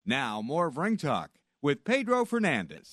Now, more of Ring Talk with Pedro Fernandez.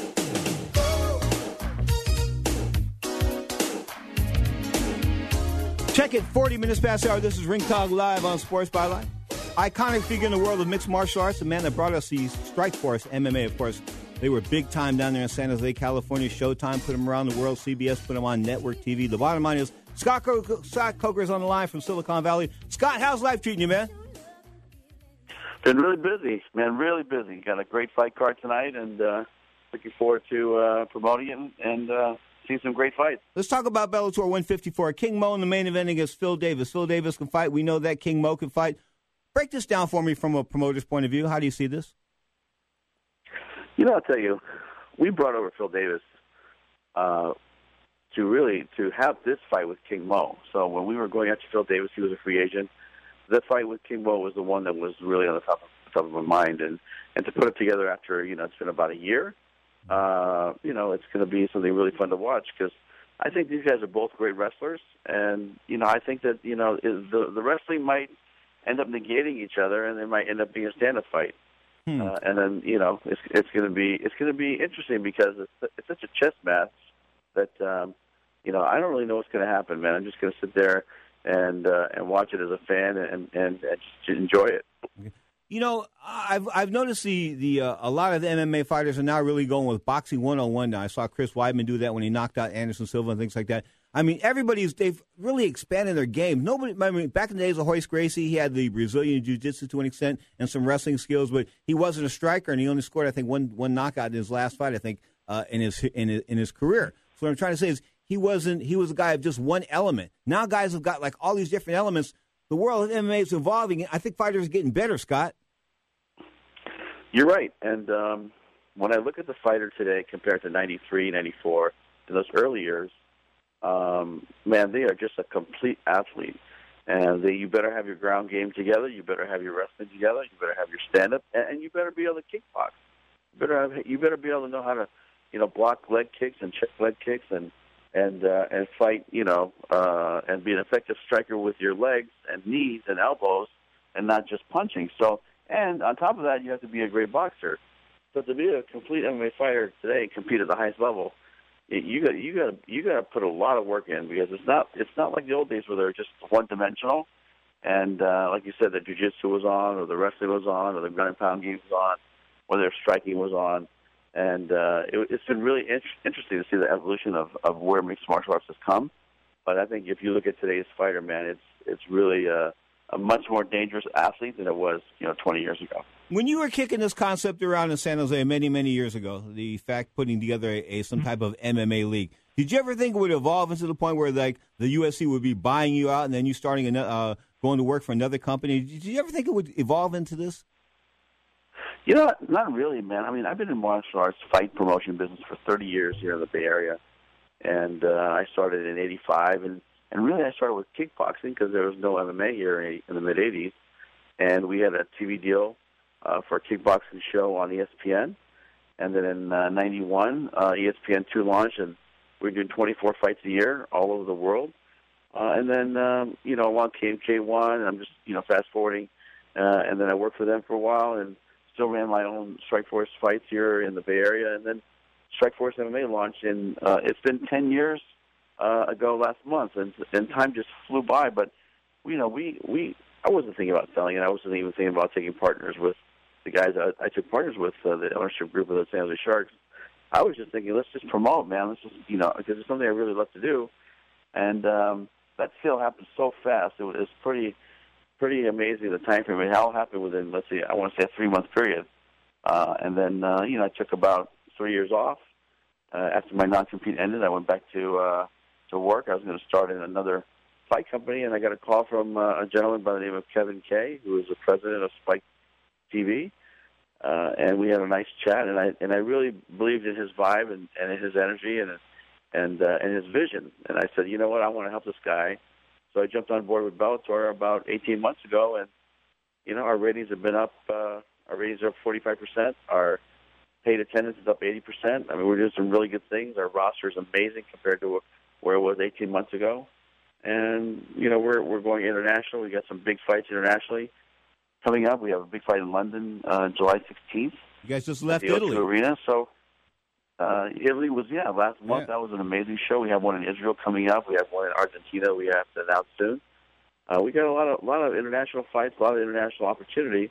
Check it, 40 minutes past the hour. This is Ring Talk Live on Sports Byline. Iconic figure in the world of mixed martial arts, the man that brought us the Strikeforce MMA, of course. They were big time down there in San Jose, California. Showtime put them around the world. CBS put them on network TV. The bottom line is Scott Coker is on the line from Silicon Valley. Scott, how's life treating you, man? Been really busy, man, really busy. Got a great fight card tonight, and looking forward to promoting it and seeing some great fights. Let's talk about Bellator 154. King Mo in the main event against Phil Davis. Phil Davis can fight. We know that King Mo can fight. Break this down for me from a promoter's point of view. How do you see this? You know, I'll tell you, we brought over Phil Davis to have this fight with King Mo. So when we were going after Phil Davis, he was a free agent. The fight with King Mo was the one that was really on the top of my mind, and to put it together after it's been about a year, it's going to be something really fun to watch because I think these guys are both great wrestlers, and I think that the wrestling might end up negating each other, and they might end up being a stand-up fight, and then it's going to be interesting because it's such a chess match that I don't really know what's going to happen, man. I'm just going to sit there and watch it as a fan and just enjoy it. I've noticed a lot of the MMA fighters are now really going with boxing 101 now. I saw Chris Weidman do that when he knocked out Anderson Silva and things like that. I mean, they've really expanded their game. Back in the days of Royce Gracie, he had the Brazilian jiu-jitsu to an extent and some wrestling skills, but he wasn't a striker, and he only scored, I think, one knockout in his last fight, I think, in his career. So what I'm trying to say is he was a guy of just one element. Now guys have got like all these different elements. The world of MMA is evolving. I think fighters are getting better, Scott. You're right. And when I look at the fighter today compared to 93, 94, in those early years, man, they are just a complete athlete. And you better have your ground game together. You better have your wrestling together. You better have your stand-up. And you better be able to kickbox. You better be able to know how to, block leg kicks and check leg kicks and fight, and be an effective striker with your legs and knees and elbows and not just punching. So, and on top of that, you have to be a great boxer. So to be a complete MMA fighter today and compete at the highest level, you got to put a lot of work in because it's not like the old days where they're just one dimensional. And like you said, the jiu-jitsu was on, or the wrestling was on, or the ground and pound game was on, or their striking was on. And it's been really interesting to see the evolution of where mixed martial arts has come. But I think if you look at today's fighter, man, it's really a much more dangerous athlete than it was 20 years ago. When you were kicking this concept around in San Jose many, many years ago, the fact putting together some type of MMA league, did you ever think it would evolve into the point where like the UFC would be buying you out and then you starting going to work for another company? Did you ever think it would evolve into this? Not really, man. I mean, I've been in martial arts fight promotion business for 30 years here in the Bay Area, and I started in '85, and really I started with kickboxing because there was no MMA here in the mid '80s, and we had a TV deal for a kickboxing show on ESPN, and then in '91, ESPN2 launched, and we were doing 24 fights a year all over the world, and then along came K1, and I'm just fast forwarding, and then I worked for them for a while, and still ran my own Strikeforce fights here in the Bay Area, and then Strikeforce MMA launched in, it's been 10 years ago last month, and time just flew by, but, I wasn't thinking about selling it. I wasn't even thinking about taking partners with the guys I took partners with, the ownership group of the San Jose Sharks. I was just thinking, let's just promote, man. Let's just, because it's something I really love to do, and that sale happened so fast. It was pretty amazing, the time frame. It all happened within, let's see, I want to say a 3-month period. And then, I took about 3 years off. After my non-compete ended, I went back to work. I was going to start in another fight company, and I got a call from a gentleman by the name of Kevin Kay, who is the president of Spike TV. And we had a nice chat, and I really believed in his vibe and in his energy and his vision. And I said, you know what, I want to help this guy. So I jumped on board with Bellator about 18 months ago, and, our ratings have been up. Our ratings are up 45%. Our paid attendance is up 80%. I mean, we're doing some really good things. Our roster is amazing compared to where it was 18 months ago. And, we're going international. We got some big fights internationally. coming up. We have a big fight in London July 16th. You guys just left at the Italy. O2 Arena. So Italy was, last month. Yeah. That was an amazing show. We have one in Israel coming up. We have one in Argentina we have to announce soon. We got a lot of international fights, a lot of international opportunity.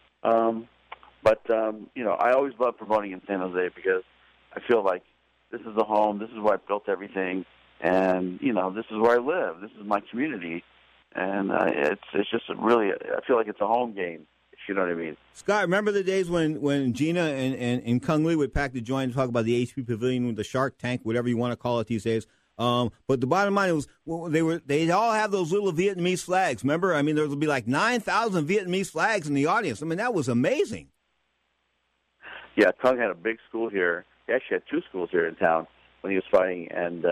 But I always love promoting in San Jose because I feel like this is the home. This is where I built everything. And, this is where I live. This is my community. And it's just really, I feel like it's a home game, if you know what I mean. Scott, remember the days when Gina and Kung Lee would pack the joint and talk about the HP Pavilion with the Shark Tank, whatever you want to call it these days? But the bottom line was they all have those little Vietnamese flags. Remember? I mean, there would be like 9,000 Vietnamese flags in the audience. I mean, that was amazing. Yeah, Kung had a big school here. He actually had 2 schools here in town when he was fighting, and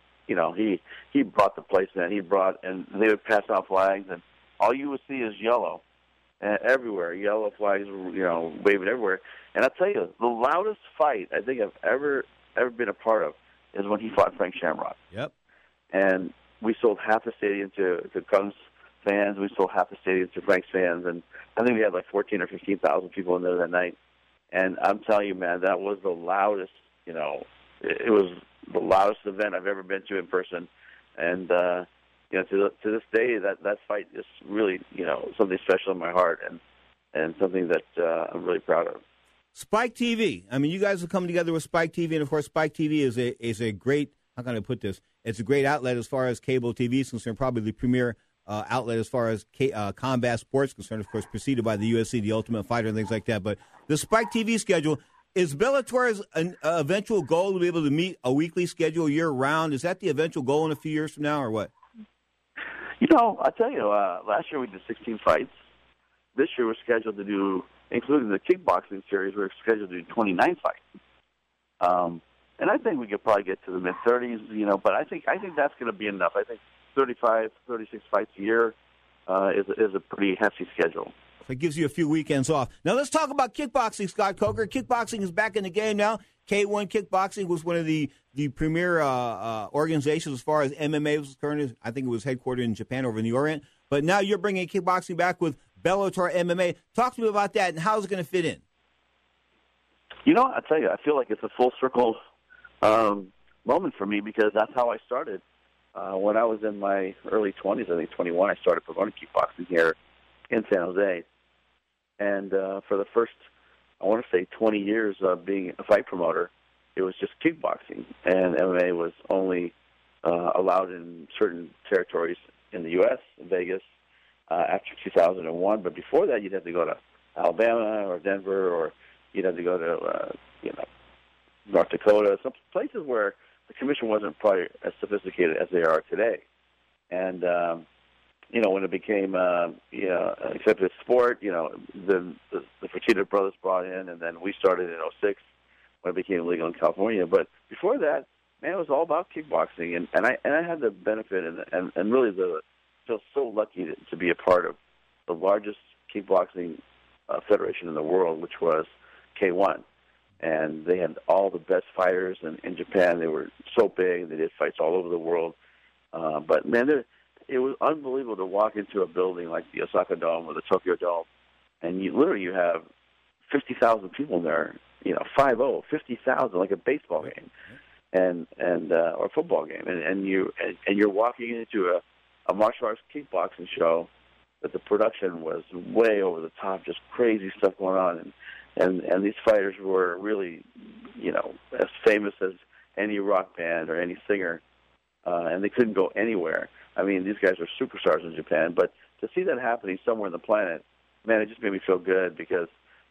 he brought the place in. And they would pass out flags, and all you would see is yellow everywhere. Yellow flags, waving everywhere. And I'll tell you, the loudest fight I think I've ever been a part of is when he fought Frank Shamrock. Yep. And we sold half the stadium to Kung's fans. We sold half the stadium to Frank's fans, and I think we had like 14 or 15,000 people in there that night. And I'm telling you, man, that was the loudest. It was the loudest event I've ever been to in person. And to this day, that fight is really something special in my heart, and something that I'm really proud of. Spike TV. I mean, you guys have come together with Spike TV, and of course, Spike TV is a great. How can I put this? It's a great outlet as far as cable TV is concerned. Probably the premier outlet as far as combat sports is concerned. Of course, preceded by the UFC, the Ultimate Fighter, and things like that. But the Spike TV schedule, is Bellator's eventual goal to be able to meet a weekly schedule year round? Is that the eventual goal in a few years from now, or what? I tell you, last year we did 16 fights. This year we're scheduled to do, including the kickboxing series, we're scheduled to do 29 fights. And I think we could probably get to the mid-30s, but I think that's going to be enough. I think 35, 36 fights a year is a pretty hefty schedule. So it gives you a few weekends off. Now let's talk about kickboxing, Scott Coker. Kickboxing is back in the game now. K1 Kickboxing was one of the premier organizations as far as MMA was concerned. I think it was headquartered in Japan over in the Orient. But now you're bringing kickboxing back with Bellator MMA. Talk to me about that and how's it going to fit in? I tell you, I feel like it's a full circle moment for me because that's how I started. When I was in my early 20s, I think 21, I started promoting kickboxing here in San Jose. And for the first, I want to say 20 years of being a fight promoter, it was just kickboxing. And MMA was only allowed in certain territories in the U.S., in Vegas, after 2001. But before that, you'd have to go to Alabama or Denver, or you'd have to go to, North Dakota, some places where the commission wasn't probably as sophisticated as they are today. And, when it became, accepted sport, the Fertitta brothers brought in, and then we started in 2006 when it became legal in California. But before that, man, it was all about kickboxing. And I had the benefit and really feel so lucky to be a part of the largest kickboxing federation in the world, which was K1. And they had all the best fighters in Japan. They were so big. They did fights all over the world. But, man, it was unbelievable to walk into a building like the Osaka Dome or the Tokyo Dome, and you have 50,000 people in there, 50,000, like a baseball game and or a football game. And you're walking into a martial arts kickboxing show that the production was way over the top, just crazy stuff going on. And these fighters were really, as famous as any rock band or any singer, and they couldn't go anywhere. I mean, these guys are superstars in Japan, but to see that happening somewhere on the planet, man, it just made me feel good because,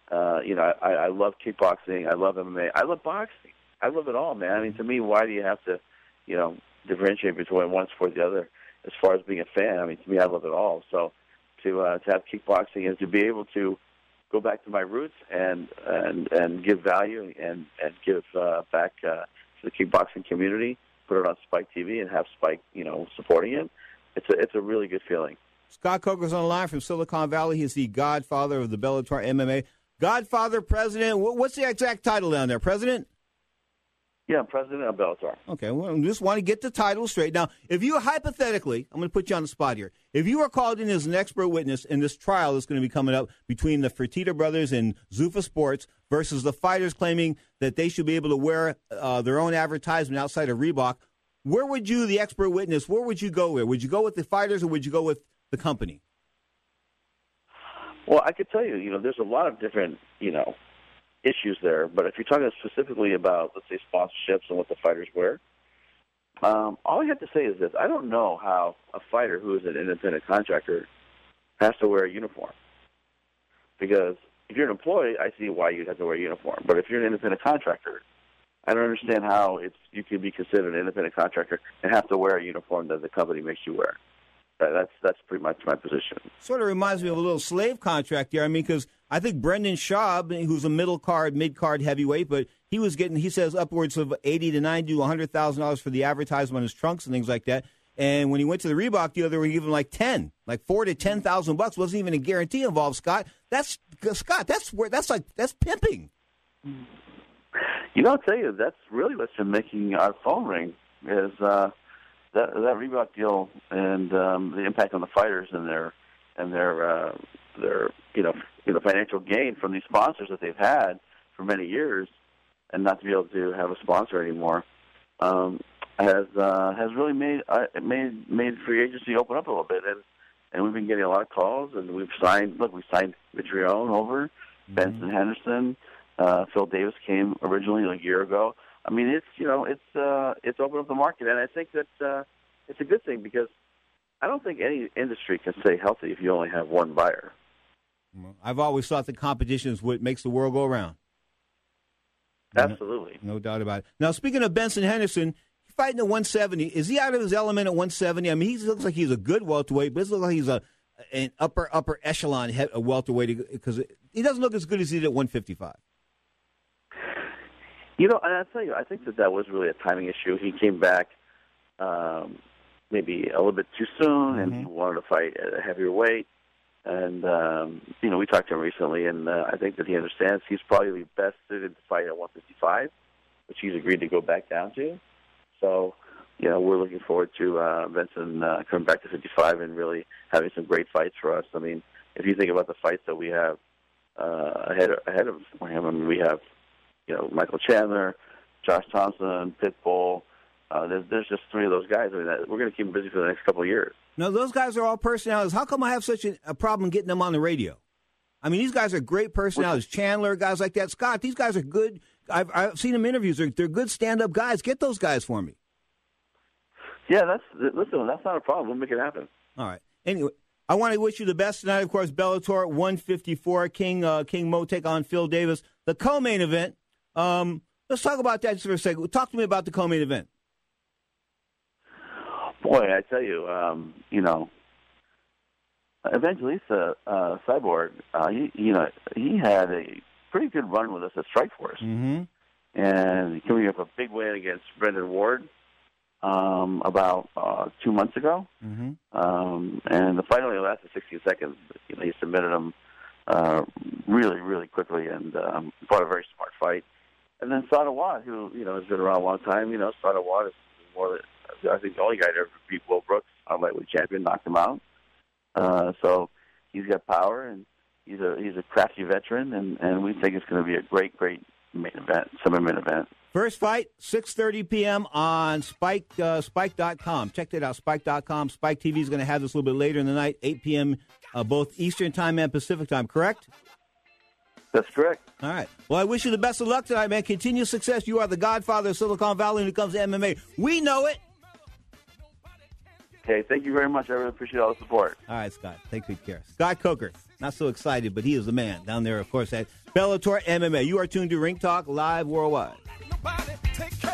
I love kickboxing, I love MMA, I love boxing, I love it all, man. I mean, to me, why do you have to, differentiate between one sport or the other as far as being a fan? I mean, to me, I love it all. So to have kickboxing and to be able to go back to my roots and give value and give back to the kickboxing community, put it on Spike TV and have Spike, supporting it. It's a really good feeling. Scott Coker's on the line from Silicon Valley. He's the godfather of the Bellator MMA. Godfather, president, what's the exact title down there, president? Yeah, I'm president of Bellator. Okay, well, I just want to get the title straight. Now, if you hypothetically, I'm going to put you on the spot here. If you are called in as an expert witness in this trial that's going to be coming up between the Fertitta brothers and Zuffa Sports versus the fighters claiming that they should be able to wear their own advertisement outside of Reebok, where would you, the expert witness, where would you go with? Would you go with the fighters or would you go with the company? Well, I could tell you, there's a lot of different, issues there. But if you're talking specifically about, let's say, sponsorships and what the fighters wear, all I have to say is this. I don't know how a fighter who is an independent contractor has to wear a uniform. Because if you're an employee, I see why you'd have to wear a uniform. But if you're an independent contractor, I don't understand how you can be considered an independent contractor and have to wear a uniform that the company makes you wear. That's pretty much my position. Sort of reminds me of a little slave contract there. I mean, because I think Brendan Schaub, who's a mid-card heavyweight, but he says upwards of $80 to $90 to $100,000 for the advertisement on his trunks and things like that. And when he went to the Reebok deal, they were giving him like $4,000 to $10,000. Wasn't even a guarantee involved, Scott. That's pimping. I'll tell you, that's really what's been making our phone ring is that Reebok deal and the impact on the fighters and their financial gain from these sponsors that they've had for many years, and not to be able to have a sponsor anymore, has really made free agency open up a little bit, and we've been getting a lot of calls, and we signed Mitrione over, Benson Henderson, Phil Davis came originally a year ago. I mean, it's opened up the market, and I think that it's a good thing because I don't think any industry can stay healthy if you only have one buyer. I've always thought that competition is what makes the world go around. Absolutely. No doubt about it. Now, speaking of Benson Henderson, fighting at 170, is he out of his element at 170? I mean, he looks like he's a good welterweight, but it looks like he's an upper echelon welterweight because he doesn't look as good as he did at 155. And I'll tell you, I think that was really a timing issue. He came back maybe a little bit too soon, and he wanted to fight at a heavier weight. And, we talked to him recently, and I think that he understands he's probably best suited to fight at 155, which he's agreed to go back down to. So, we're looking forward to Benson coming back to 55 and really having some great fights for us. I mean, if you think about the fights that we have ahead of him, I mean, we have Michael Chandler, Josh Thompson, Pitbull. There's just three of those guys. I mean, we're going to keep him busy for the next couple of years. No, those guys are all personalities. How come I have such a problem getting them on the radio? I mean, these guys are great personalities. Chandler, guys like that. Scott, these guys are good. I've seen them in interviews. They're good stand-up guys. Get those guys for me. Yeah, that's not a problem. We'll make it happen. All right. Anyway, I want to wish you the best tonight. Of course, Bellator 154, King Mo take on Phil Davis. The co-main event. Let's talk about that just for a second. Talk to me about the co-main event. Boy, I tell you, Evangelista Cyborg, he had a pretty good run with us at Strikeforce. Mm-hmm. And coming up a big win against Brendan Ward about 2 months ago. Mm-hmm. And the fight only lasted 16 seconds. He submitted him really, really quickly and fought a very smart fight. And then Sada Watt, who, has been around a long time, Sada Watt is more than, I think the only guy to ever beat Will Brooks, our lightweight champion, knocked him out. So he's got power, and he's a crafty veteran, and we think it's going to be a great, great main event, summer-main event. First fight, 6:30 p.m. on Spike.com. Check that out, Spike.com. Spike TV is going to have this a little bit later in the night, 8 p.m., both Eastern Time and Pacific Time, correct? That's correct. All right. Well, I wish you the best of luck tonight, man. Continued success. You are the godfather of Silicon Valley when it comes to MMA. We know it. Okay, thank you very much. I really appreciate all the support. All right, Scott. Take good care. Scott Coker, not so excited, but he is the man down there, of course, at Bellator MMA. You are tuned to Ring Talk Live Worldwide.